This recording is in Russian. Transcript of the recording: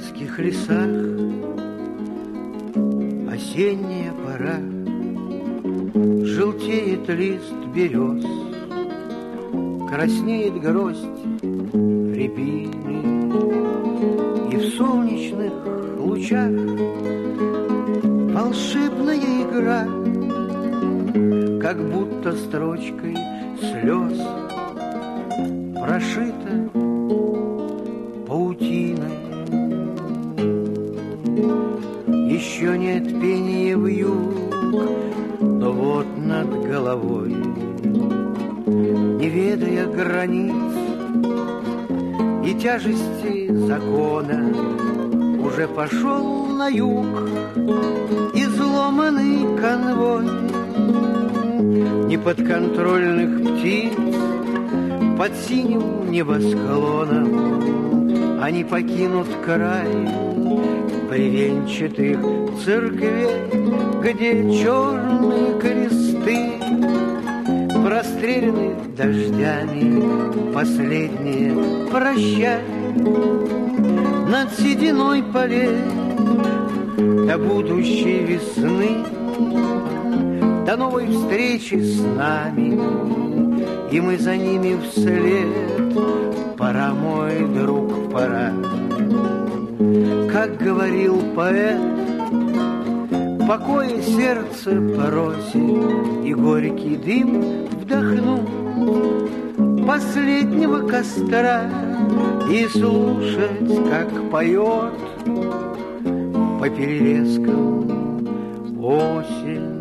деревенских лесах осенняя пора, желтеет лист берез, краснеет гроздь рябины, и в солнечных лучах волшебная игра, как будто строчкой слез прошита паутиной. Еще нет пения вьюг, но вот над головой, не ведая границ и тяжести закона, уже пошел на юг изломанный конвой неподконтрольных птиц под синим небосклоном. Они покинут край бревенчатых церквей, где черные кресты прострелены дождями. Последнее прощай над сединой полей до будущей весны, до новой встречи с нами, и мы за ними вслед. Пора, мой друг, пора. Как говорил поэт, покоя сердце по росе и горький дым вдохну последнего костра и слушать, как поет по перелескам осень.